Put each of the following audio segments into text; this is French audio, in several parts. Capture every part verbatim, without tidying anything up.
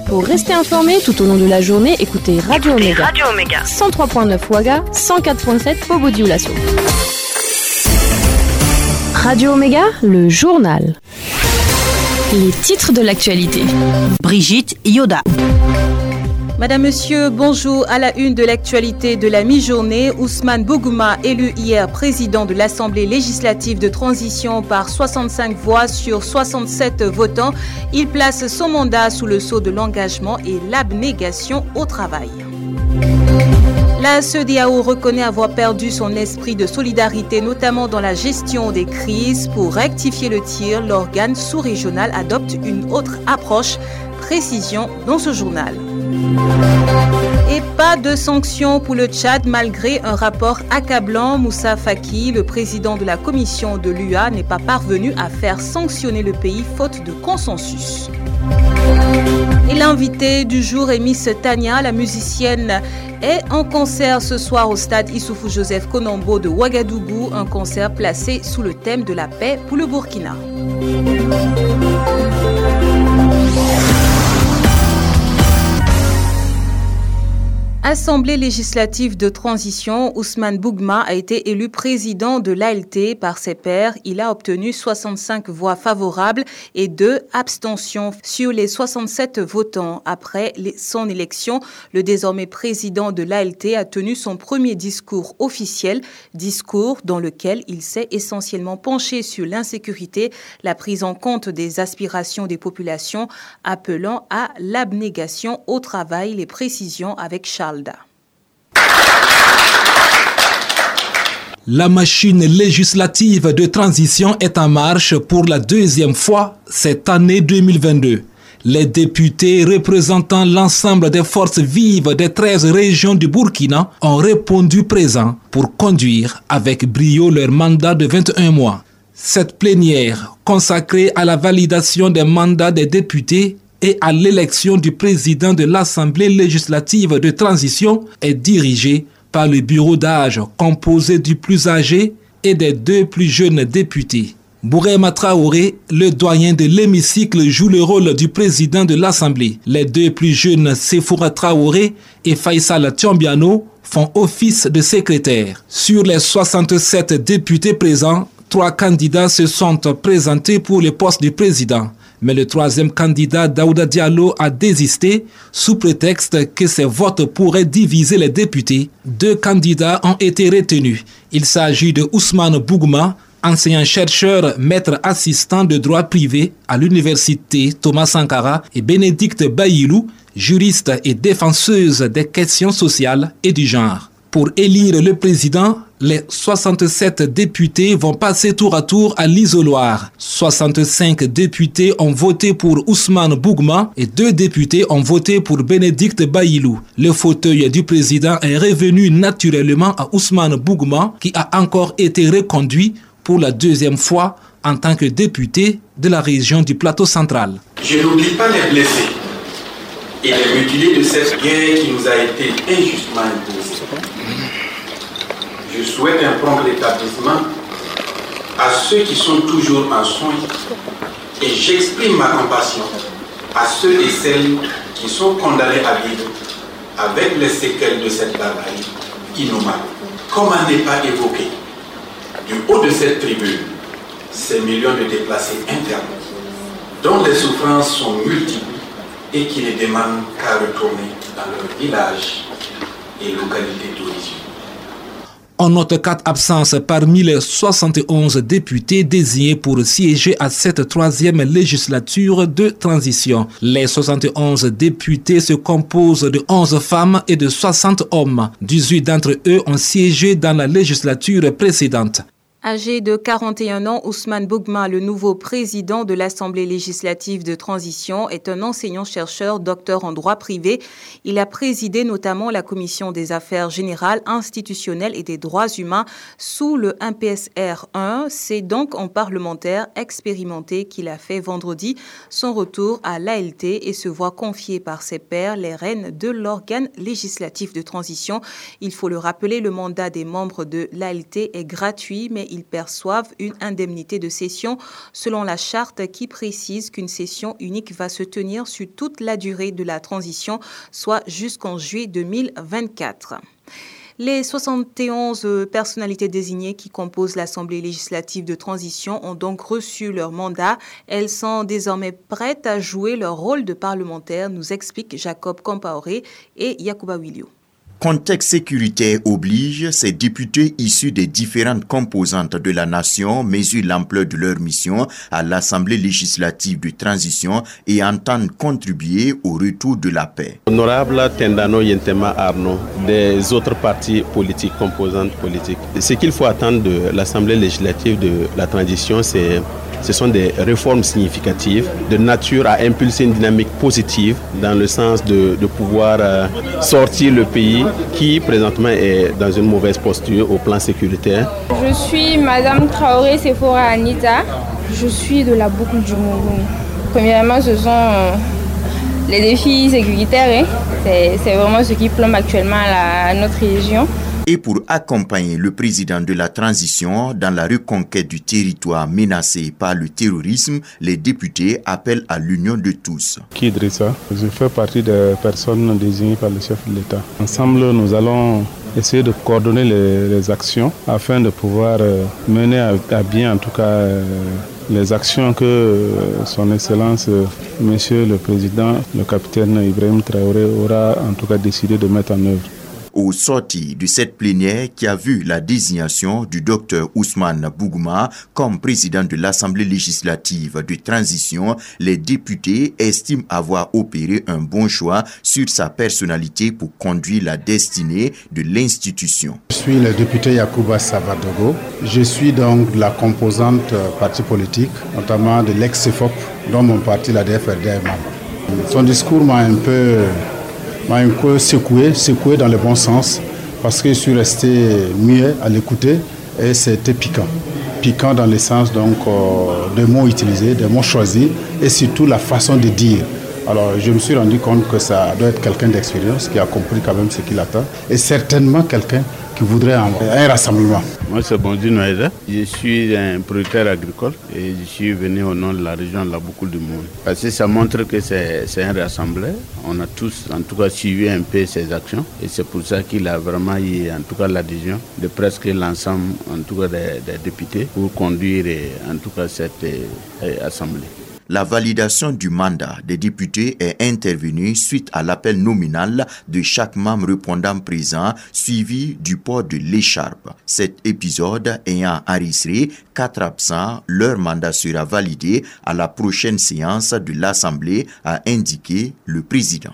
Pour rester informé tout au long de la journée, écoutez Radio Omega. Radio Omega. cent trois virgule neuf Ouaga, cent quatre virgule sept Bobo Dioulasso. Radio Omega, le journal. Les titres de l'actualité. Brigitte Yoda. Madame, Monsieur, bonjour. À la une de l'actualité de la mi-journée, Ousmane Bougouma, élu hier président de l'Assemblée législative de transition par soixante-cinq voix sur soixante-sept votants, il place son mandat sous le sceau de l'engagement et l'abnégation au travail. La C E D E A O reconnaît avoir perdu son esprit de solidarité, notamment dans la gestion des crises. Pour rectifier le tir, l'organe sous-régional adopte une autre approche. Précision dans ce journal. Et pas de sanctions pour le Tchad malgré un rapport accablant. Moussa Faki, le président de la commission de l'U A, n'est pas parvenu à faire sanctionner le pays faute de consensus. Et l'invité du jour est Miss Tania, la musicienne, est en concert ce soir au stade Issoufou Joseph Konombo de Ouagadougou, un concert placé sous le thème de la paix pour le Burkina. Assemblée législative de transition, Ousmane Bougouma a été élu président de l'A L T par ses pairs. Il a obtenu soixante-cinq voix favorables et deux abstentions sur les soixante-sept votants. Après son élection, le désormais président de l'A L T a tenu son premier discours officiel, discours dans lequel il s'est essentiellement penché sur l'insécurité, la prise en compte des aspirations des populations, appelant à l'abnégation au travail. Les précisions avec Charles. La machine législative de transition est en marche pour la deuxième fois cette année deux mille vingt-deux. Les députés représentant l'ensemble des forces vives des treize régions du Burkina ont répondu présents pour conduire avec brio leur mandat de vingt et un mois. Cette plénière, consacrée à la validation des mandats des députés et à l'élection du président de l'Assemblée législative de transition, est dirigée par le bureau d'âge composé du plus âgé et des deux plus jeunes députés. Bourema Traoré, le doyen de l'hémicycle, joue le rôle du président de l'Assemblée. Les deux plus jeunes, Sefoura Traoré et Faisal Tiombiano, font office de secrétaire. Sur les soixante-sept députés présents, trois candidats se sont présentés pour le poste du président. Mais le troisième candidat, Daouda Diallo, a désisté sous prétexte que ses votes pourraient diviser les députés. Deux candidats ont été retenus. Il s'agit de Ousmane Bougouma, enseignant-chercheur, maître assistant de droit privé à l'université Thomas Sankara, et Bénédicte Bayilou, juriste et défenseuse des questions sociales et du genre. Pour élire le président, les soixante-sept députés vont passer tour à tour à l'isoloir. soixante-cinq députés ont voté pour Ousmane Bougouma et deux députés ont voté pour Bénédicte Bayilou. Le fauteuil du président est revenu naturellement à Ousmane Bougouma, qui a encore été reconduit pour la deuxième fois en tant que député de la région du Plateau central. Je n'oublie pas les blessés et les mutilés de cette guerre qui nous a été injustement imposée. Je souhaite un prompt rétablissement à ceux qui sont toujours en soins et j'exprime ma compassion à ceux et celles qui sont condamnés à vivre avec les séquelles de cette barbarie innommable. Comment ne pas évoquer du haut de cette tribune ces millions de déplacés internes dont les souffrances sont multiples et qui ne demandent qu'à retourner dans leur village et localité d'origine. On note quatre absences parmi les soixante et onze députés désignés pour siéger à cette troisième législature de transition. Les soixante et onze députés se composent de onze femmes et de soixante hommes. dix-huit d'entre eux ont siégé dans la législature précédente. Âgé de quarante et un ans, Ousmane Bougouma, le nouveau président de l'Assemblée législative de transition, est un enseignant-chercheur, docteur en droit privé. Il a présidé notamment la commission des affaires générales, institutionnelles et des droits humains sous le un P S R un. C'est donc en parlementaire expérimenté qu'il a fait vendredi son retour à l'A L T et se voit confier par ses pairs les rênes de l'organe législatif de transition. Il faut le rappeler, le mandat des membres de l'A L T est gratuit, mais ils perçoivent une indemnité de session selon la charte qui précise qu'une session unique va se tenir sur toute la durée de la transition, soit jusqu'en juillet deux mille vingt-quatre. Les soixante et onze personnalités désignées qui composent l'Assemblée législative de transition ont donc reçu leur mandat. Elles sont désormais prêtes à jouer leur rôle de parlementaire, nous expliquent Jacob Compaoré et Yacouba Williou. Contexte sécuritaire oblige, ces députés issus des différentes composantes de la nation mesurent l'ampleur de leur mission à l'Assemblée législative de transition et entendent contribuer au retour de la paix. Honorable Tendano Yentema Arno, des autres partis politiques, composantes politiques. Ce qu'il faut attendre de l'Assemblée législative de la transition, c'est Ce sont des réformes significatives de nature à impulser une dynamique positive dans le sens de, de pouvoir euh, sortir le pays qui présentement est dans une mauvaise posture au plan sécuritaire. Je suis Madame Traoré Sephora Anita. Je suis de la boucle du Mourouni. Premièrement, ce sont euh, les défis sécuritaires. Hein. C'est, c'est vraiment ce qui plombe actuellement la, notre région. Et pour accompagner le président de la transition dans la reconquête du territoire menacé par le terrorisme, les députés appellent à l'union de tous. Kidrissa, je fais partie des personnes désignées par le chef de l'État. Ensemble, nous allons essayer de coordonner les, les actions afin de pouvoir euh, mener à, à bien, en tout cas, euh, les actions que euh, son Excellence, euh, Monsieur le Président, le capitaine Ibrahim Traoré, aura en tout cas décidé de mettre en œuvre. Au sorti de cette plénière qui a vu la désignation du docteur Ousmane Bougouma comme président de l'Assemblée législative de transition, les députés estiment avoir opéré un bon choix sur sa personnalité pour conduire la destinée de l'institution. Je suis le député Yacouba Savadogo. Je suis donc de la composante parti politique, notamment de l'ex-C F O P, dont mon parti, la D F R D, est membre. Son discours m'a un peu... m'a un peu secoué, secoué dans le bon sens, parce que je suis resté muet à l'écouter et c'était piquant. Piquant dans le sens donc, euh, des mots utilisés, des mots choisis et surtout la façon de dire. Alors je me suis rendu compte que ça doit être quelqu'un d'expérience qui a compris quand même ce qu'il attend et certainement quelqu'un qui voudrait un, un rassemblement. Moi c'est Bonjour Noël, je suis un producteur agricole et je suis venu au nom de la région de la Boucle du Monde. Parce que ça montre que c'est, c'est un rassemblé, on a tous en tout cas suivi un peu ses actions et c'est pour ça qu'il a vraiment eu en tout cas l'adhésion de presque l'ensemble en tout cas des, des députés pour conduire en tout cas cette euh, assemblée. La validation du mandat des députés est intervenue suite à l'appel nominal de chaque membre répondant présent, suivi du port de l'écharpe. Cet épisode ayant enregistré quatre absents, leur mandat sera validé à la prochaine séance de l'Assemblée, a indiqué le président.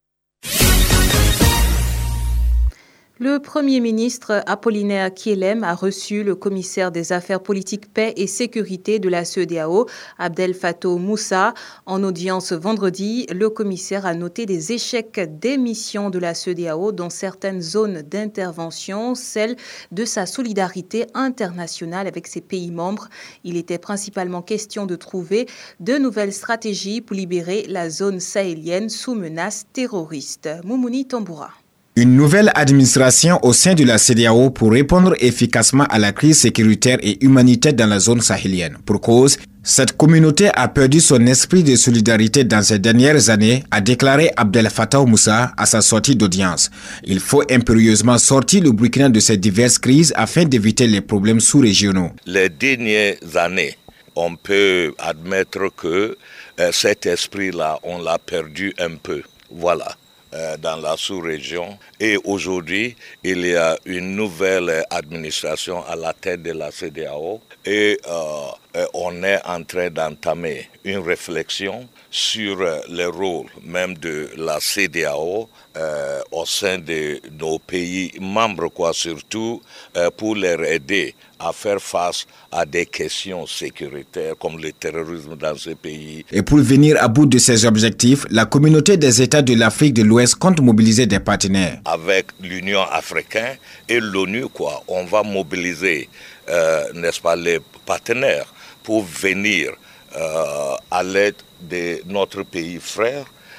Le Premier ministre Apollinaire Kielem a reçu le commissaire des affaires politiques, paix et sécurité de la C E D A O, Abdel Fattah Moussa. En audience vendredi, le commissaire a noté des échecs des missions de la C E D A O dans certaines zones d'intervention, celle de sa solidarité internationale avec ses pays membres. Il était principalement question de trouver de nouvelles stratégies pour libérer la zone sahélienne sous menace terroriste. Moumouni Tamboura. Une nouvelle administration au sein de la C E D A O pour répondre efficacement à la crise sécuritaire et humanitaire dans la zone sahélienne. Pour cause, cette communauté a perdu son esprit de solidarité dans ces dernières années, a déclaré Abdel Fattah Moussa à sa sortie d'audience. Il faut impérieusement sortir le Burkina de ces diverses crises afin d'éviter les problèmes sous-régionaux. Les dernières années, on peut admettre que euh, cet esprit-là, on l'a perdu un peu. Voilà. Dans la sous-région. Et aujourd'hui, il y a une nouvelle administration à la tête de la C E D A O et euh, on est en train d'entamer une réflexion sur le rôle même de la C E D A O euh, au sein de nos pays membres, quoi, surtout euh, pour les aider à faire face à des questions sécuritaires comme le terrorisme dans ces pays. Et pour venir à bout de ces objectifs, la communauté des États de l'Afrique de l'Ouest compte mobiliser des partenaires. Avec l'Union africaine et l'ONU, quoi, on va mobiliser, euh, n'est-ce pas, les partenaires pour venir euh, à l'aide de notre pays frère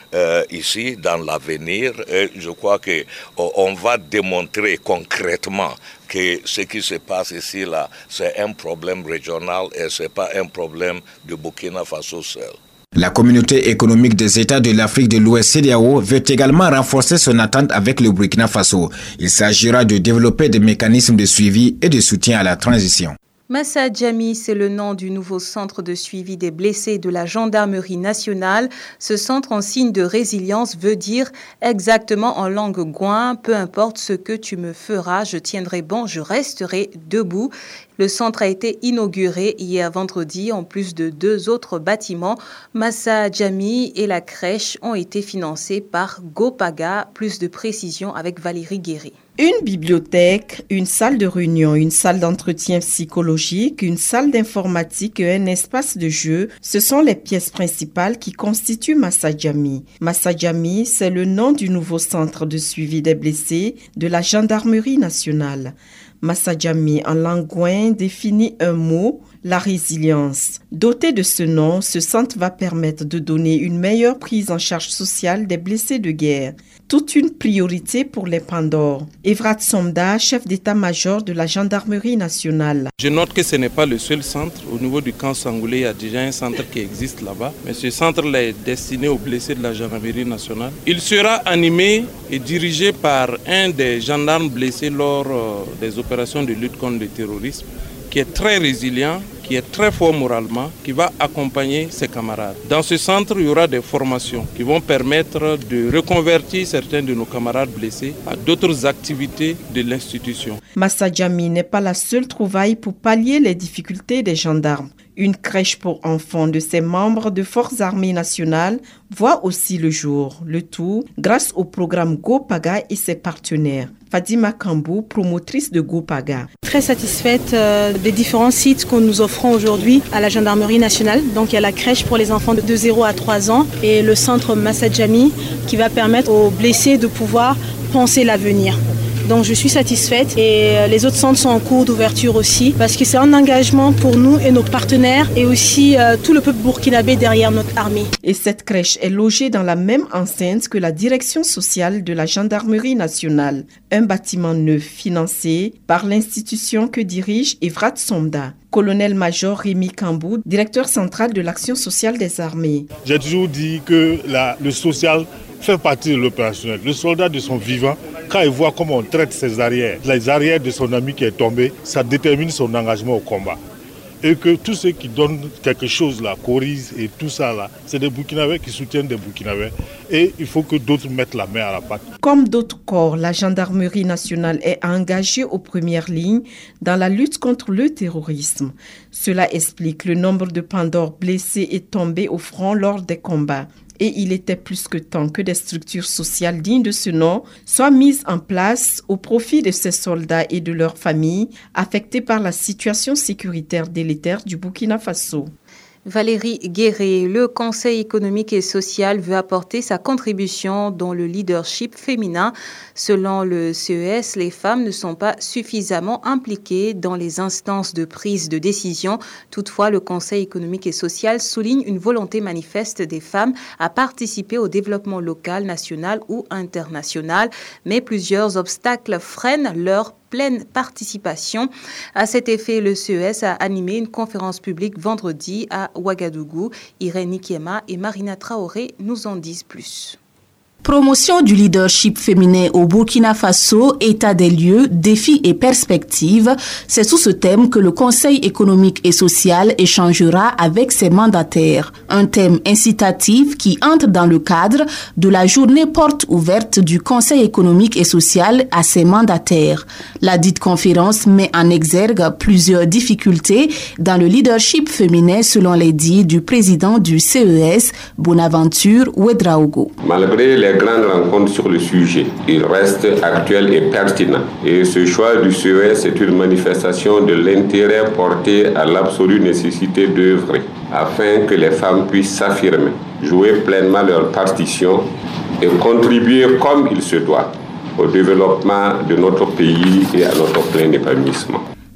euh, ici dans l'avenir. Et je crois qu'on va démontrer concrètement que ce qui se passe ici, là, c'est un problème régional et ce n'est pas un problème de Burkina Faso seul. La communauté économique des États de l'Afrique de l'Ouest, C E D E A O, veut également renforcer son attente avec le Burkina Faso. Il s'agira de développer des mécanismes de suivi et de soutien à la transition. Massa Djami, c'est le nom du nouveau centre de suivi des blessés de la gendarmerie nationale. Ce centre en signe de résilience veut dire exactement en langue gouin, peu importe ce que tu me feras, je tiendrai bon, je resterai debout. Le centre a été inauguré hier vendredi en plus de deux autres bâtiments. Massa Djami et la crèche ont été financés par GoPaga. Plus de précisions avec Valérie Guéry. Une bibliothèque, une salle de réunion, une salle d'entretien psychologique, une salle d'informatique et un espace de jeu, ce sont les pièces principales qui constituent Massa Djami. Massa Djami, c'est le nom du nouveau centre de suivi des blessés de la gendarmerie nationale. Massa Djami en langue gouin définit un mot, la résilience. Doté de ce nom, ce centre va permettre de donner une meilleure prise en charge sociale des blessés de guerre. Toute une priorité pour les Pandores. Evrat Somda, chef d'état-major de la gendarmerie nationale. Je note que ce n'est pas le seul centre. Au niveau du camp Sangoulé, il y a déjà un centre qui existe là-bas. Mais ce centre-là est destiné aux blessés de la gendarmerie nationale. Il sera animé et dirigé par un des gendarmes blessés lors euh, des opérations de lutte contre le terrorisme, qui est très résilient, qui est très fort moralement, qui va accompagner ses camarades. Dans ce centre, il y aura des formations qui vont permettre de reconvertir certains de nos camarades blessés à d'autres activités de l'institution. Massa Djami n'est pas la seule trouvaille pour pallier les difficultés des gendarmes. Une crèche pour enfants de ses membres de Forces armées nationales voit aussi le jour. Le tout grâce au programme GoPaga et ses partenaires. Fadima Kambou, promotrice de GoPaga. Très satisfaite euh, des différents sites que nous offrons aujourd'hui à la gendarmerie nationale. Donc il y a la crèche pour les enfants de zéro à trois ans et le centre Massa Djami qui va permettre aux blessés de pouvoir penser l'avenir. Donc je suis satisfaite et les autres centres sont en cours d'ouverture aussi parce que c'est un engagement pour nous et nos partenaires et aussi euh, tout le peuple burkinabé derrière notre armée. Et cette crèche est logée dans la même enceinte que la direction sociale de la gendarmerie nationale. Un bâtiment neuf financé par l'institution que dirige Evrat Somda. Colonel-major Rémi Kambou, directeur central de l'action sociale des armées. J'ai toujours dit que la, le social fait partie de l'opérationnel. Le soldat de son vivant, quand il voit comment on traite ses arrières, les arrières de son ami qui est tombé, ça détermine son engagement au combat. Et que tous ceux qui donnent quelque chose là, Coris et tout ça là, c'est des Burkinabés qui soutiennent des Burkinabés. Et il faut que d'autres mettent la main à la pâte. Comme d'autres corps, la gendarmerie nationale est engagée aux premières lignes dans la lutte contre le terrorisme. Cela explique le nombre de Pandores blessés et tombés au front lors des combats. Et il était plus que temps que des structures sociales dignes de ce nom soient mises en place au profit de ces soldats et de leurs familles affectés par la situation sécuritaire délétère du Burkina Faso. Valérie Guéret, le Conseil économique et social veut apporter sa contribution dans le leadership féminin. Selon le C E S, les femmes ne sont pas suffisamment impliquées dans les instances de prise de décision. Toutefois, le Conseil économique et social souligne une volonté manifeste des femmes à participer au développement local, national ou international. Mais plusieurs obstacles freinent leur pleine participation. À cet effet, le C E S a animé une conférence publique vendredi à Ouagadougou. Irène Nikiema et Marina Traoré nous en disent plus. Promotion du leadership féminin au Burkina Faso, état des lieux, défis et perspectives, c'est sous ce thème que le Conseil économique et social échangera avec ses mandataires. Un thème incitatif qui entre dans le cadre de la journée porte ouverte du Conseil économique et social à ses mandataires. La dite conférence met en exergue plusieurs difficultés dans le leadership féminin selon les dits du président du C E S, Bonaventure Ouedraogo. Malgré les grandes rencontres sur le sujet, il reste actuel et pertinent. Et ce choix du C E S est une manifestation de l'intérêt porté à l'absolue nécessité d'œuvrer afin que les femmes puissent s'affirmer, jouer pleinement leur partition et contribuer comme il se doit au développement de notre pays et à notre plein épanouissement.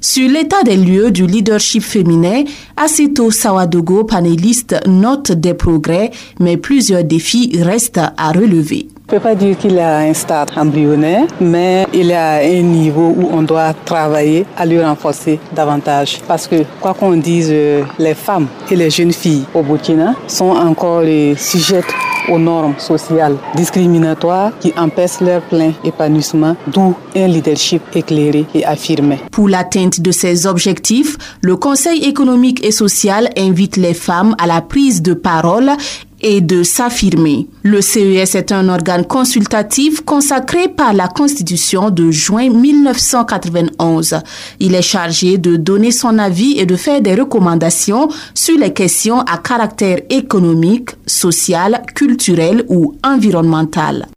Sur l'état des lieux du leadership féminin, Aseto Sawadogo, panéliste, note des progrès, mais plusieurs défis restent à relever. Je ne peux pas dire qu'il y a un stade embryonnaire, mais il y a un niveau où on doit travailler à le renforcer davantage. Parce que, quoi qu'on dise, les femmes et les jeunes filles au Burkina sont encore les sujettes aux normes sociales discriminatoires qui empêchent leur plein épanouissement, d'où un leadership éclairé et affirmé. Pour l'atteinte de ces objectifs, le Conseil économique et social invite les femmes à la prise de parole et de s'affirmer. Le C E S est un organe consultatif consacré par la Constitution de juin mille neuf cent quatre-vingt-onze. Il est chargé de donner son avis et de faire des recommandations sur les questions à caractère économique, social, culturel ou environnemental.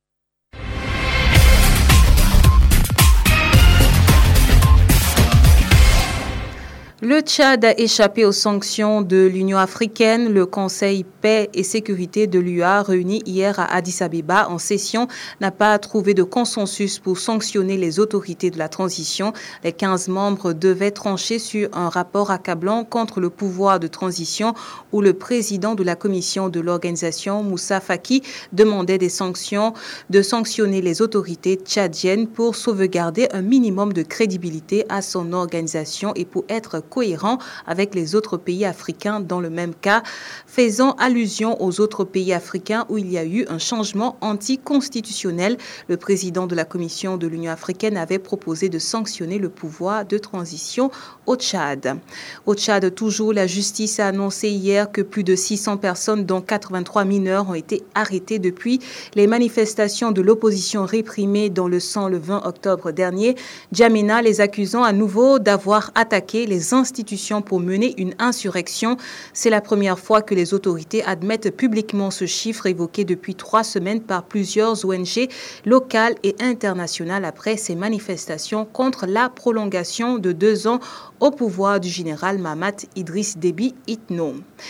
Le Tchad a échappé aux sanctions de l'Union africaine. Le Conseil paix et sécurité de l'U A, réuni hier à Addis Abeba en session, n'a pas trouvé de consensus pour sanctionner les autorités de la transition. Les quinze membres devaient trancher sur un rapport accablant contre le pouvoir de transition où le président de la commission de l'organisation, Moussa Faki, demandait des sanctions, de sanctionner les autorités tchadiennes pour sauvegarder un minimum de crédibilité à son organisation et pour être cohérent avec les autres pays africains dans le même cas, faisant allusion aux autres pays africains où il y a eu un changement anticonstitutionnel. Le président de la Commission de l'Union africaine avait proposé de sanctionner le pouvoir de transition au Tchad. Au Tchad, toujours, la justice a annoncé hier que plus de six cents personnes, dont quatre-vingt-trois mineurs, ont été arrêtées depuis les manifestations de l'opposition réprimées dans le sang le vingt octobre dernier. Djamena les accusant à nouveau d'avoir attaqué les institutions pour mener une insurrection. C'est la première fois que les autorités admettent publiquement ce chiffre évoqué depuis trois semaines par plusieurs O N G locales et internationales après ces manifestations contre la prolongation de deux ans au pouvoir du général Mahamat Idriss Déby Itno.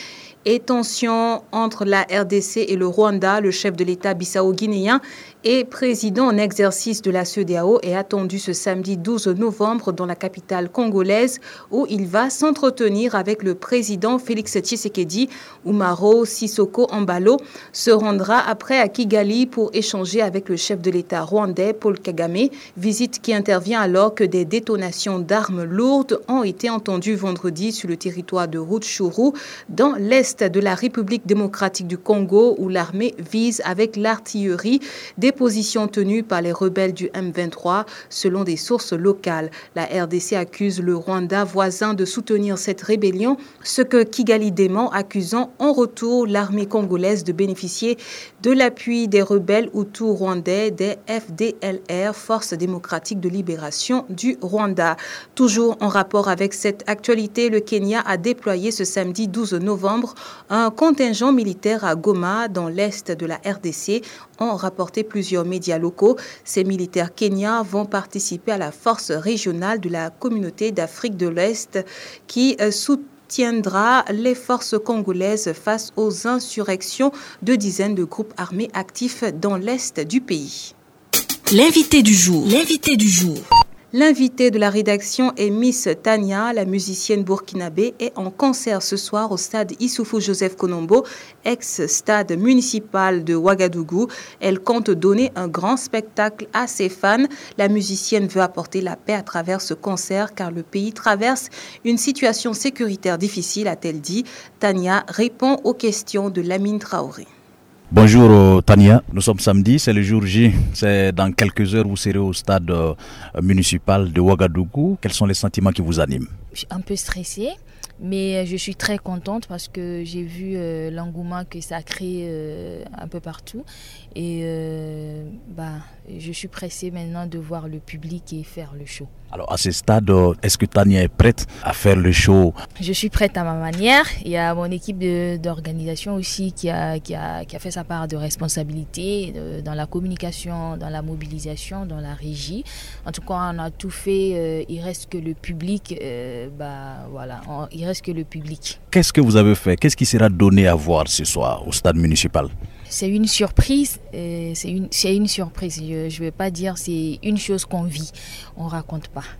Et tension entre la R D C et le Rwanda, le chef de l'État bissau-guinéen et président en exercice de la C E D A O est attendu ce samedi douze novembre dans la capitale congolaise où il va s'entretenir avec le président Félix Tshisekedi. Umaro Sissoko Embalo se rendra après à Kigali pour échanger avec le chef de l'État rwandais Paul Kagame, visite qui intervient alors que des détonations d'armes lourdes ont été entendues vendredi sur le territoire de Rutshuru dans l'est de la République démocratique du Congo où l'armée vise avec l'artillerie des positions tenues par les rebelles du M vingt-trois selon des sources locales. La R D C accuse le Rwanda voisin de soutenir cette rébellion, ce que Kigali dément, accusant en retour l'armée congolaise de bénéficier de l'appui des rebelles hutus rwandais des F D L R, Force démocratique de libération du Rwanda. Toujours en rapport avec cette actualité, le Kenya a déployé ce samedi douze novembre un contingent militaire à Goma, dans l'est de la R D C, ont rapporté plusieurs médias locaux. Ces militaires kenyans vont participer à la force régionale de la communauté d'Afrique de l'Est qui soutiendra les forces congolaises face aux insurrections de dizaines de groupes armés actifs dans l'est du pays. L'invité du jour. L'invité du jour. L'invitée de la rédaction est Miss Tania, la musicienne burkinabé, est en concert ce soir au stade Issoufou Joseph Konombo, ex-stade municipal de Ouagadougou. Elle compte donner un grand spectacle à ses fans. La musicienne veut apporter la paix à travers ce concert car le pays traverse une situation sécuritaire difficile, a-t-elle dit. Tania répond aux questions de Lamine Traoré. Bonjour Tania, nous sommes samedi, c'est le jour J, c'est dans quelques heures vous serez au stade euh, municipal de Ouagadougou. Quels sont les sentiments qui vous animent? Je suis un peu stressée, mais je suis très contente parce que j'ai vu euh, l'engouement que ça crée euh, un peu partout et euh, bah, je suis pressée maintenant de voir le public et faire le show. Alors à ce stade, est-ce que Tania est prête à faire le show? Je suis prête à ma manière. Il y a mon équipe de, d'organisation aussi qui a, qui, a, qui a fait sa part de responsabilité de, dans la communication, dans la mobilisation, dans la régie. En tout cas, on a tout fait. Euh, il reste que le public. Euh, bah, voilà, on, il reste que le public. Qu'est-ce que vous avez fait? Qu'est-ce qui sera donné à voir ce soir au stade municipal? C'est une surprise, euh, c'est une, c'est une surprise. Je ne vais pas dire c'est une chose qu'on vit, on ne raconte pas.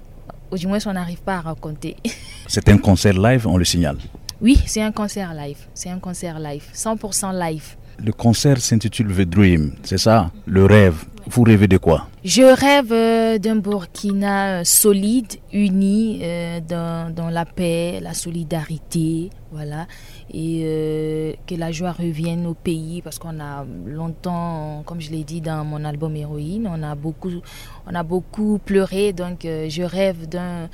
ou du moins on n'arrive pas à raconter. C'est un concert live, on le signale. Oui, c'est un concert live, c'est un concert live, cent pour cent live. Le concert s'intitule The Dream, c'est ça, le rêve. Vous rêvez de quoi? Je rêve euh, d'un Burkina euh, solide, uni, euh, dans, dans la paix, la solidarité, voilà, et euh, que la joie revienne au pays, parce qu'on a longtemps, comme je l'ai dit dans mon album Héroïne, on a beaucoup, on a beaucoup pleuré, donc euh, je rêve d'un...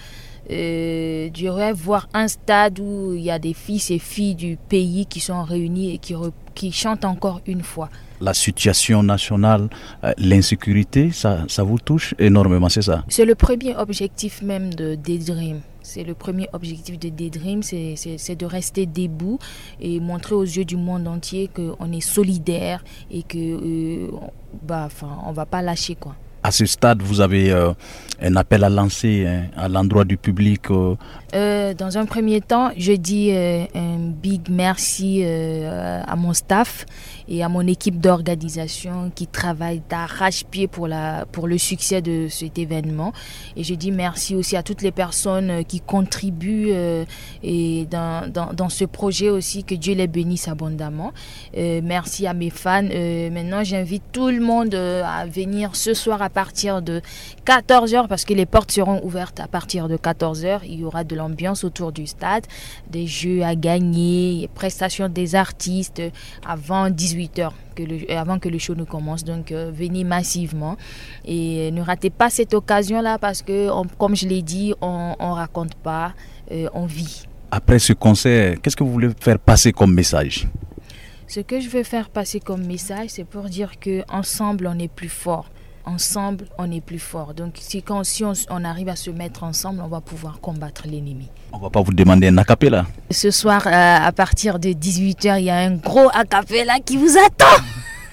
Euh, je rêve voir un stade où il y a des fils et filles du pays qui sont réunis et qui, re, qui chantent encore une fois. La situation nationale, euh, l'insécurité, ça, ça vous touche énormément, c'est ça? C'est le premier objectif même de Daydream. C'est le premier objectif de Daydream, c'est, c'est, c'est de rester debout et montrer aux yeux du monde entier qu'on est solidaire et qu'on euh, bah, ne va pas lâcher, quoi. À ce stade, vous avez euh, un appel à lancer hein, à l'endroit du public euh. Euh, Dans un premier temps, je dis euh, un big merci euh, à mon staff et à mon équipe d'organisation qui travaille d'arrache-pied pour, la, pour le succès de cet événement. Et je dis merci aussi à toutes les personnes qui contribuent euh, et dans, dans, dans ce projet aussi, que Dieu les bénisse abondamment. Euh, merci à mes fans. Euh, maintenant, j'invite tout le monde euh, à venir ce soir à partir de quatorze heures, parce que les portes seront ouvertes à partir de quatorze heures. Il y aura de l'ambiance autour du stade, des jeux à gagner, prestations des artistes avant dix-huit heures, que le, avant que le show ne commence. Donc euh, venez massivement et ne ratez pas cette occasion-là, parce que on, comme je l'ai dit, on ne raconte pas, euh, on vit. Après ce concert, qu'est-ce que vous voulez faire passer comme message? Ce que je veux faire passer comme message, c'est pour dire qu'ensemble, on est plus fort. Ensemble, on est plus fort. Donc, si, quand, si on, on arrive à se mettre ensemble, on va pouvoir combattre l'ennemi. On ne va pas vous demander un acapella. Ce soir, euh, à partir de dix-huit heures, il y a un gros acapella qui vous attend.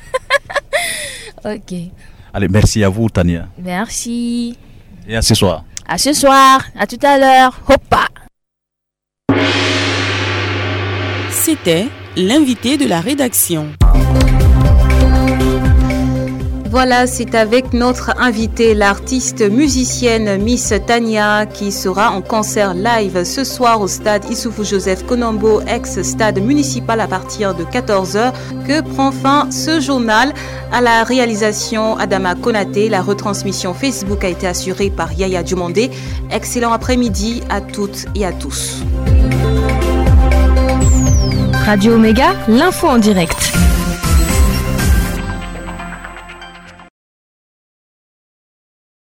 Ok. Allez, merci à vous, Tania. Merci. Et à ce soir. À ce soir. À tout à l'heure. Hoppa. C'était l'invité de la rédaction. Voilà, c'est avec notre invitée, l'artiste musicienne Miss Tania, qui sera en concert live ce soir au stade Issoufou Joseph Konombo, ex-stade municipal, à partir de quatorze heures, que prend fin ce journal. À la réalisation, Adama Konaté. La retransmission Facebook a été assurée par Yaya Djumondé. Excellent après-midi à toutes et à tous. Radio Omega, l'info en direct.